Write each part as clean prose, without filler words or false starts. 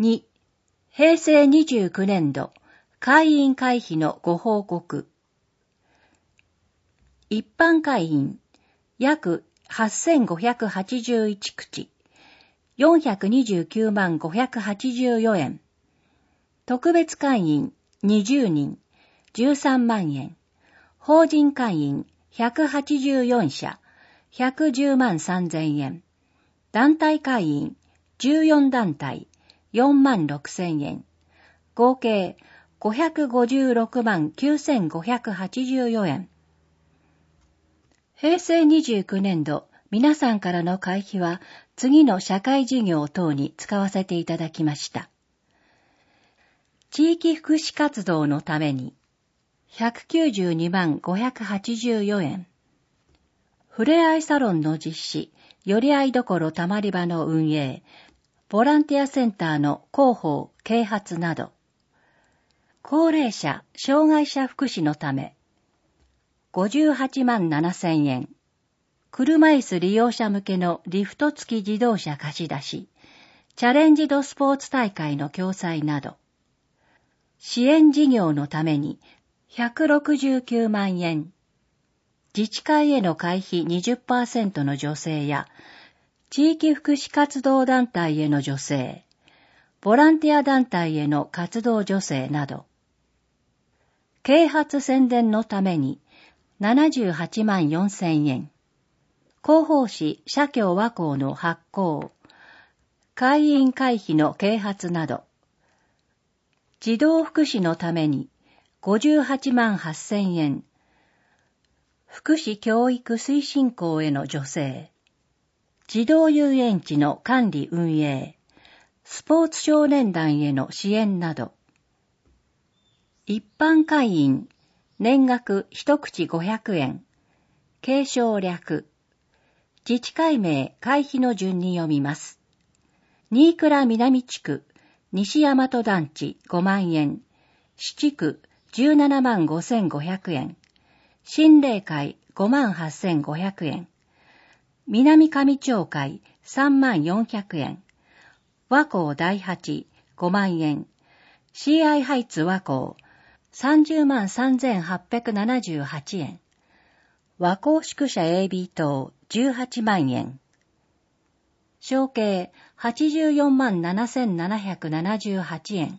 2、平成29年度会員会費のご報告。一般会員約8581口、429万584円。特別会員20人、13万円。法人会員184社、110万3000円。団体会員14団体、4万6000円。合計556万9584円。平成29年度、皆さんからの会費は次の社会事業等に使わせていただきました。地域福祉活動のために192万584円。ふれあいサロンの実施、よりあいどころたまり場の運営、ボランティアセンターの広報、啓発など、高齢者、障害者福祉のため、58万7000円。車椅子利用者向けのリフト付き自動車貸し出し、チャレンジドスポーツ大会の共催など、支援事業のために169万円。自治会への会費 20% の助成や、地域福祉活動団体への助成、ボランティア団体への活動助成など、啓発宣伝のために78万4000円。広報誌社協和光の発行、会員会費の啓発など、児童福祉のために58万8000円。福祉教育推進校への助成、児童遊園地の管理運営、スポーツ少年団への支援など、一般会員、年額一口500円、継承略、自治会名会費の順に読みます。新倉南地区、西大和団地5万円、市地区17万5500円、新霊会5万8500円、南上町会3万400円、和光第八5万円、CI ハイツ和光30万3878円、和光宿舎 AB 棟18万円、合計84万7778円。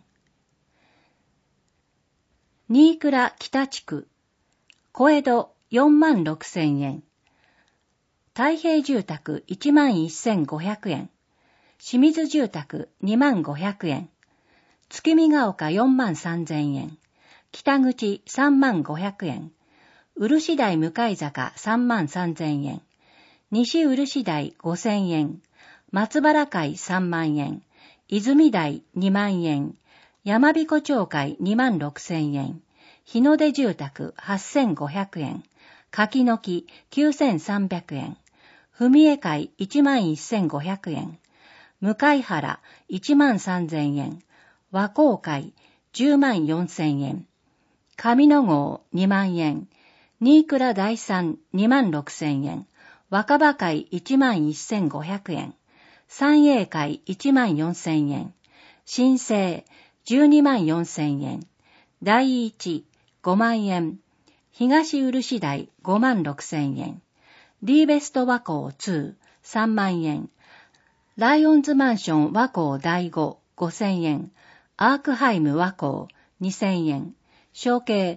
新倉北地区、小江戸4万6000円。太平住宅1万1500円。清水住宅2万500円。月見ヶ丘4万3000円。北口3万500円。漆台向坂3万3000円。西漆台5000円。松原会3万円。泉台2万円。山彦町会2万6000円。日の出住宅8500円。柿の木9300円。文江会1万1500円。向原1万3000円。和光会10万4000円。上野郷2万円。新倉第三2万6000円。若葉会1万1500円。三栄会1万4000円。新生12万4000円。第一5万円。東漆台5万6000円。リーベスト和光2、3万円。ライオンズマンション和光第5、5000円。アークハイム和光2000円。合計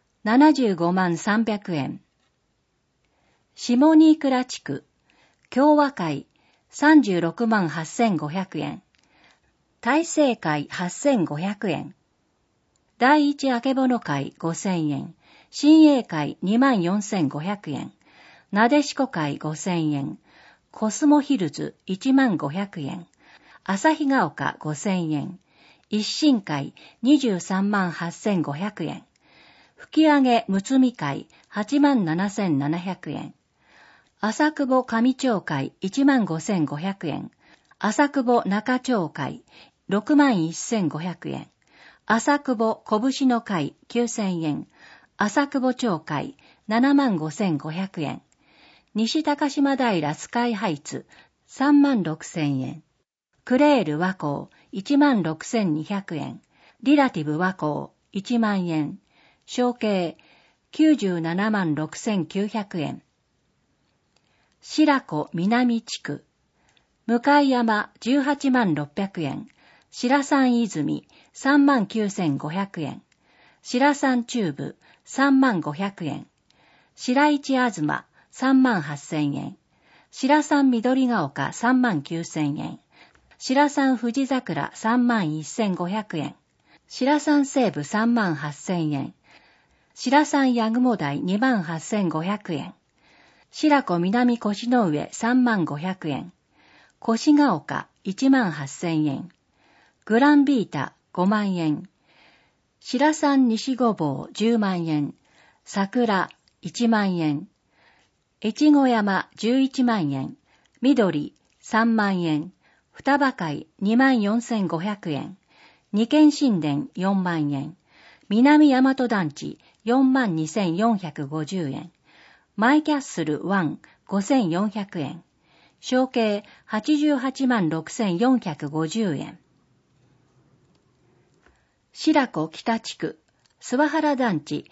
75万300円。下新倉地区、共和会36万8500円。大成会8500円。第一あけぼの会5000円。新栄会2万4500円。なでしこ会5000円。コスモヒルズ1万500円。旭ヶ丘5000円。一新会23万8500円。吹上むつみ会8万7700円。浅久保上町会1万5500円。浅久保中町会6万1500円。浅久保拳の会9000円。浅久保町会7万5500円。西高島平スカイハイツ3万6000円。クレール和光 16,200円。リラティブ和光1万円。小計976,900円。白子南地区。向山186,000円。白山泉39,500円。白山中部35,000円。白市東38,000円。白山緑が丘39,000円。白山富士桜31,500円。白山西部38,000円。白山八雲台28,500円。白子南越の上35,000円。越ヶ丘18,000円。グランビータ5万円。白山西御坊10万円。桜1万円。越後山11万円。緑3万円。双葉海24,500円。二軒神殿4万円。南大和団地42,450円。マイキャッスル1 5,400円。小計886,450円。白子北地区、諏訪原団地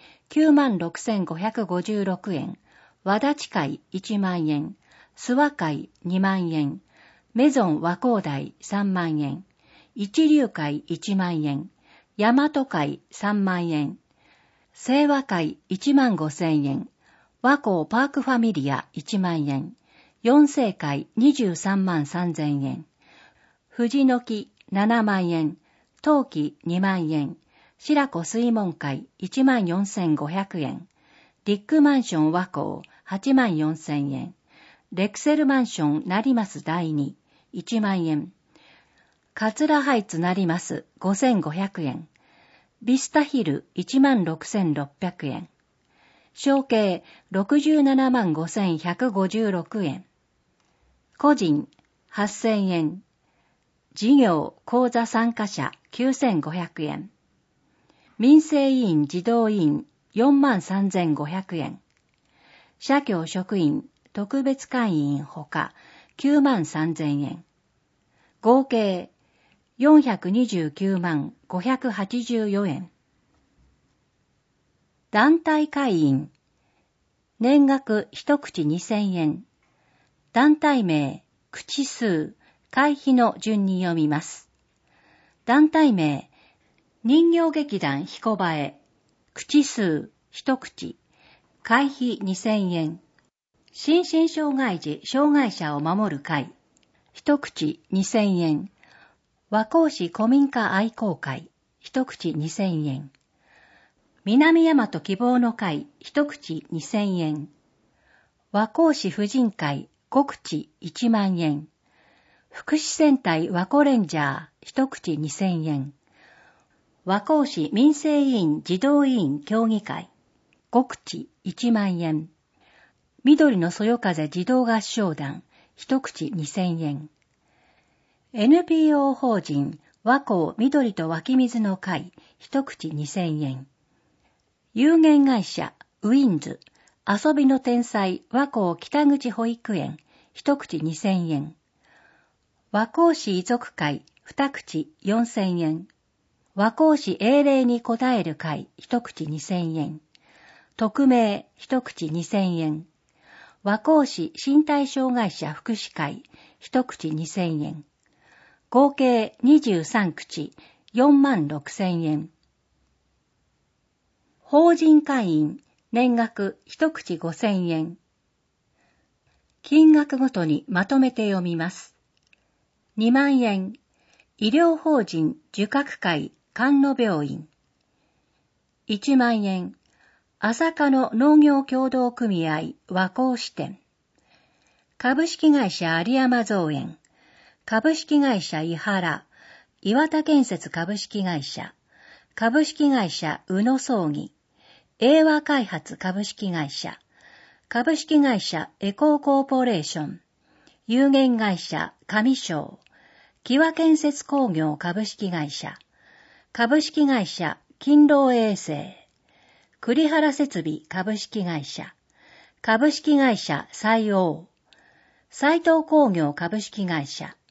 96,556円。和立会1万円。諏訪会2万円。メゾン和光台3万円。一流会1万円。大和会3万円。清和会15,000円。和光パークファミリア1万円。四世会233,000円。藤の木7万円。陶器2万円。白子水門会14,500円。リックマンション和光84,000円。レクセルマンション成増第2 1万円。桂ハイツ成増5,500円。ビスタヒル16,600円。小計675,156円。個人8,000円。事業口座参加者9,500円。民生委員児童委員43,500円。社協職員特別会員ほか93,000円。合計429,584円。団体会員。年額一口2,000円。団体名、口数、会費の順に読みます。団体名、人形劇団彦場へ。口数、一口。会費2,000円。心身障害児、障害者を守る会。一口2,000円。和光市古民家愛好会。一口2,000円。南大和希望の会。一口2,000円。和光市婦人会。5口1万円。福祉戦隊和光レンジャー。一口2,000円。和光市民生委員児童委員協議会。5口1万円。緑のそよ風児童合唱団。一口2,000円。NPO 法人和光緑と湧き水の会。一口2,000円。有限会社ウィンズ遊びの天才和光北口保育園。一口2,000円。和光市遺族会二口4,000円。和光市英霊に応える会一口2,000円。匿名一口2,000円。和光市身体障害者福祉会一口2,000円。合計23口46,000円。法人会員年額一口5,000円。金額ごとにまとめて読みます。2万円。医療法人受覚会菅野病院。1万円。朝霞の農業協同組合和光支店。株式会社有山造園。株式会社伊原。岩田建設株式会社。株式会社宇野葬儀。英和開発株式会社。株式会社エコーコーポレーション。有限会社上庄。木和建設工業株式会社。株式会社勤労衛生。栗原設備株式会社。株式会社西欧。斉藤工業株式会社。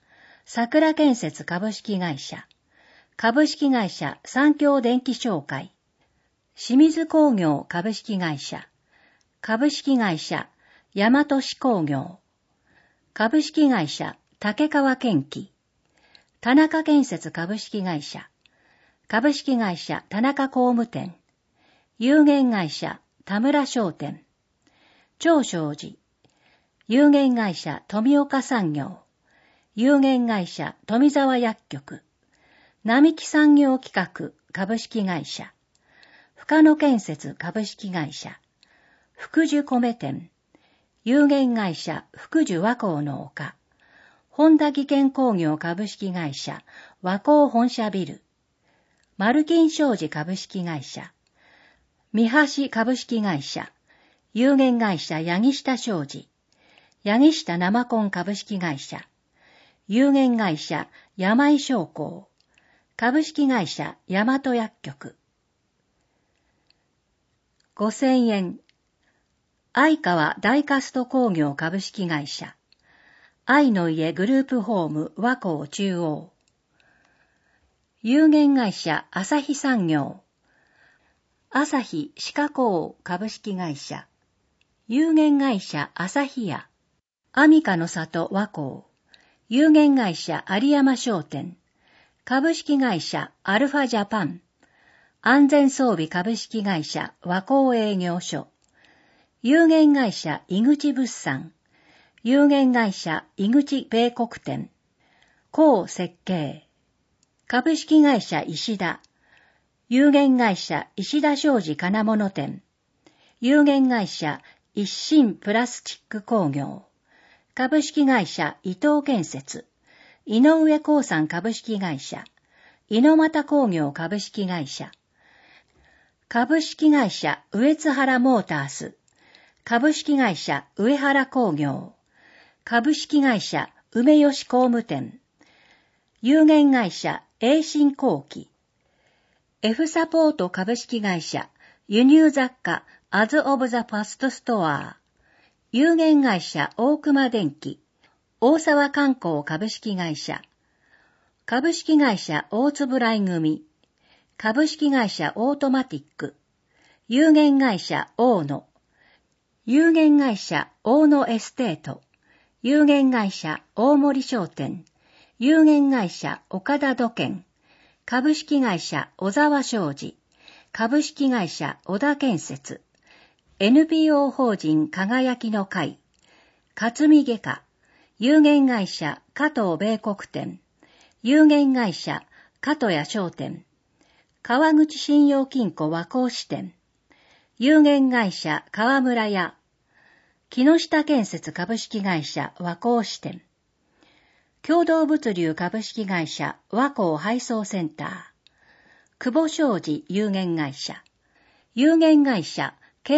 桜建設株式会社、株式会社三共電機商会、清水工業株式会社、株式会社大和市工業、株式会社竹川建機、田中建設株式会社、株式会社田中工務店、有限会社田村商店、長生寺、有限会社富岡産業、有限会社富沢薬局、並木産業企画株式会社、深野建設株式会社、福寿米店、有限会社福寿和光の丘、本田技研工業株式会社和光本社ビル、マルキン商事株式会社、三橋株式会社、有限会社八木下商事、八木下生コン株式会社、有限会社山井商工、株式会社大和薬局。5000円。愛川大カスト工業株式会社、愛の家グループホーム和光中央、有限会社朝日産業、朝日歯科工株式会社、有限会社朝日屋、アミカの里和光、有限会社有山商店、株式会社アルファジャパン、安全装備株式会社和光営業所、有限会社井口物産、有限会社井口米国店、工設計、株式会社石田、有限会社石田商事金物店、有限会社一新プラスチック工業、株式会社伊藤建設、井上興産株式会社、猪俣工業株式会社、株式会社上津原モータース、株式会社上原工業、株式会社梅吉工務店、有限会社栄新工機、F サポート株式会社輸入雑貨アズオブザファストストア、有限会社大熊電機、大沢観光株式会社、株式会社大円来組、株式会社オートマティック、有限会社大野、有限会社大野エステート、有限会社大森商店、有限会社岡田土建、株式会社小沢商事、株式会社小田建設、NPO 法人輝きの会、勝見外科、有限会社加藤米国店、有限会社加藤屋商店、川口信用金庫和光支店、有限会社川村屋、木下建設株式会社和光支店、共同物流株式会社和光配送センター、久保商事有限会社、有限会社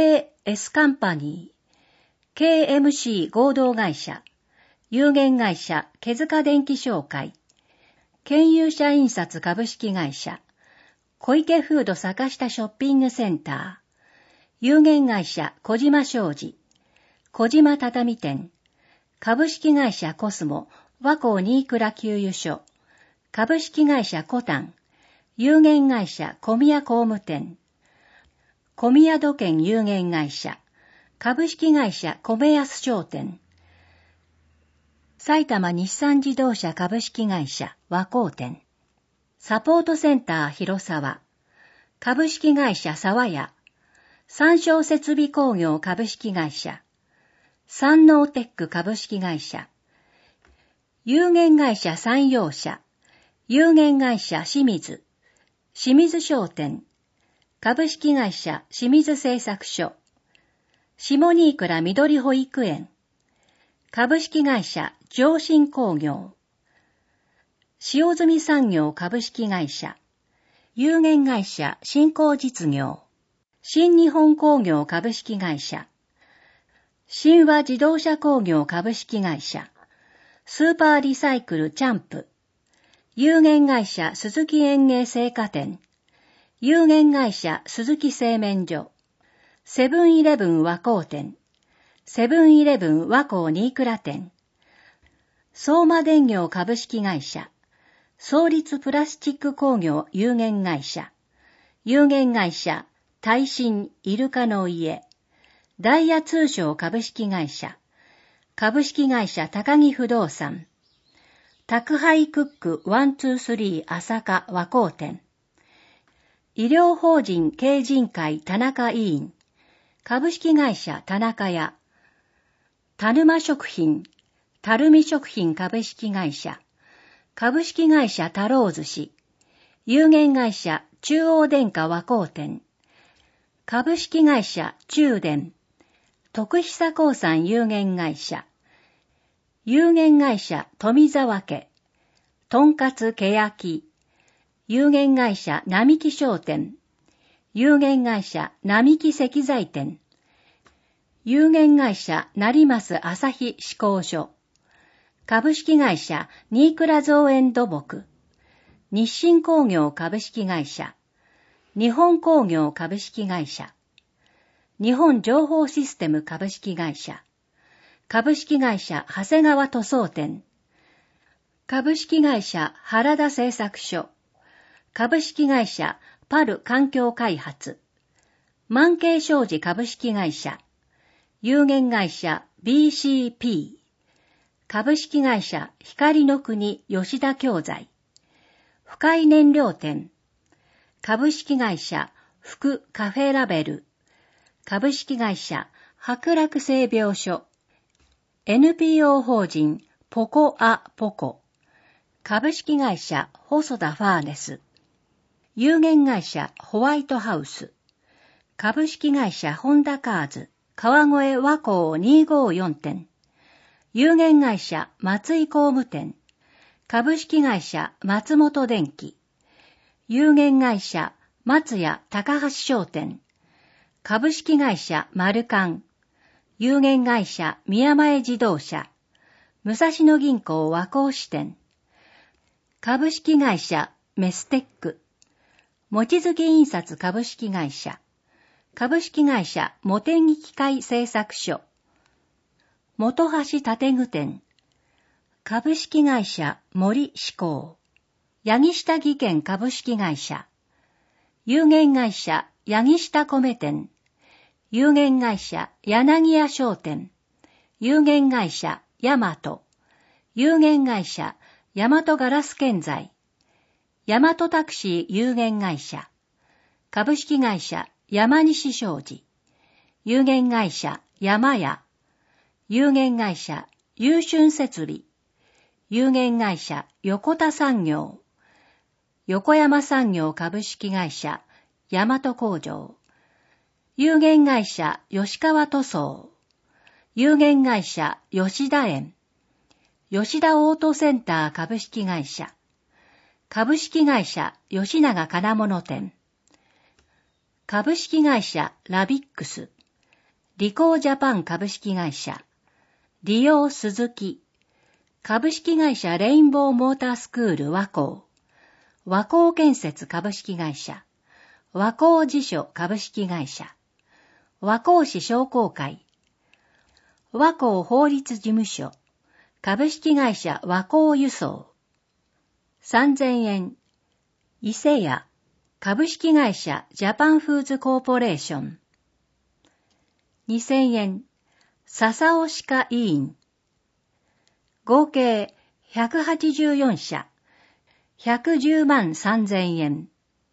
KS カンパニー、KMC 合同会社、有限会社毛塚電機商会、県有社印刷株式会社、小池フード坂下ショッピングセンター、有限会社小島商事、小島畳店、株式会社コスモ和光新倉給油所、株式会社コタン、有限会社小宮工務店、小宮土建有限会社、株式会社米安商店、埼玉日産自動車株式会社和光店、サポートセンター広沢、株式会社沢屋、三商設備工業株式会社、三能テック株式会社、有限会社三陽社、有限会社清水、清水商店、株式会社清水製作所、下新倉緑保育園、株式会社上信工業、塩積産業株式会社、有限会社新興実業、新日本工業株式会社、新和自動車工業株式会社、スーパーリサイクルチャンプ、有限会社鈴木園芸製菓店、有限会社鈴木製麺所、セブンイレブン和光店、セブンイレブン和光新倉店、 相馬電業株式会社、創立プラスチック工業有限会社、有限会社耐震イルカの家、ダイヤ通商株式会社、株式会社高木不動産、宅配クック123朝霞和光店、医療法人経人会田中委員、株式会社田中屋、田沼食品、垂水食品株式会社、株式会社太郎寿司、有限会社中央電化和光店、株式会社中電、徳久興産有限会社、有限会社富沢家、とんかつけ焼き、有限会社並木商店、有限会社並木石材店、有限会社成増朝日施工所、株式会社新倉造園土木、日清工業株式会社、日本工業株式会社、日本情報システム株式会社、株式会社長谷川塗装店、株式会社原田製作所、株式会社パル環境開発、万慶商事株式会社、有限会社 BCP、株式会社光の国吉田教材、深井燃料店、株式会社福カフェラベル、株式会社博楽製病所、NPO 法人ポコアポコ、株式会社細田ファーネス、有限会社ホワイトハウス、株式会社ホンダカーズ川越和光254店、有限会社松井工務店、株式会社松本電機、有限会社松屋高橋商店、株式会社マルカン、有限会社宮前自動車、武蔵野銀行和光支店、株式会社メステック、望月印刷株式会社、株式会社茂木機械製作所、本橋建具店、株式会社森志向、八木下技研株式会社、有限会社八木下米店、有限会社柳屋商店、有限会社大和、有限会社大和ガラス建材、大和タクシー有限会社、株式会社山西商事、有限会社山屋、有限会社優春設備、有限会社横田産業、横山産業株式会社大和工場、有限会社吉川塗装、有限会社吉田園、吉田オートセンター株式会社、株式会社吉永金物店、株式会社ラビックス、リコージャパン株式会社、利用鈴木、株式会社レインボーモータースクール和光、和光建設株式会社、和光辞書株式会社、和光市商工会、和光法律事務所、株式会社和光輸送、3000円、伊勢屋、株式会社ジャパンフーズコーポレーション、2000円、笹尾歯科医院、合計184社、110万3000円。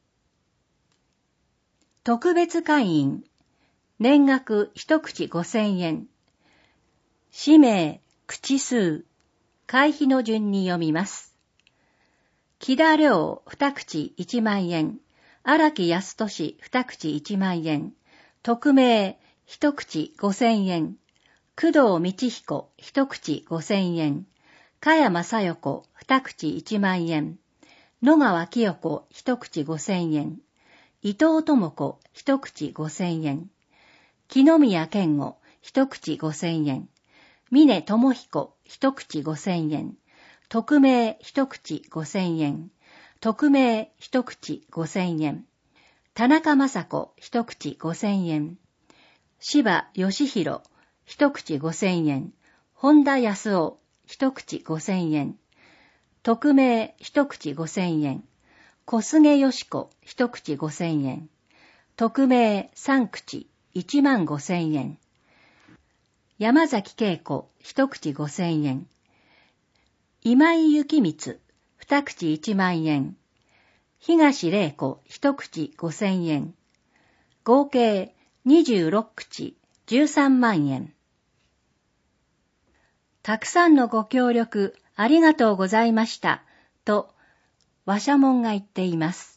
特別会員、年額一口5000円。氏名、口数、会費の順に読みます。木田良二口1万円、荒木康俊二口1万円、匿名一口5000円、工藤道彦一口5000円、加山小代子二口1万円、野川清子一口5000円、伊藤智子一口5000円、木宮健吾一口5000円、峰智彦一口5000円、匿名一口5000円、匿名一口5000円、田中雅子一口5000円、柴義弘一口5000円、本田康夫一口5000円。匿名一口5000円。小菅よし子一口5000円。匿名3口15000円。山崎恵子一口5000円。今井幸光二口1万円。東玲子一口5000円。合計26口13万円。たくさんのご協力ありがとうございましたと、話者門が言っています。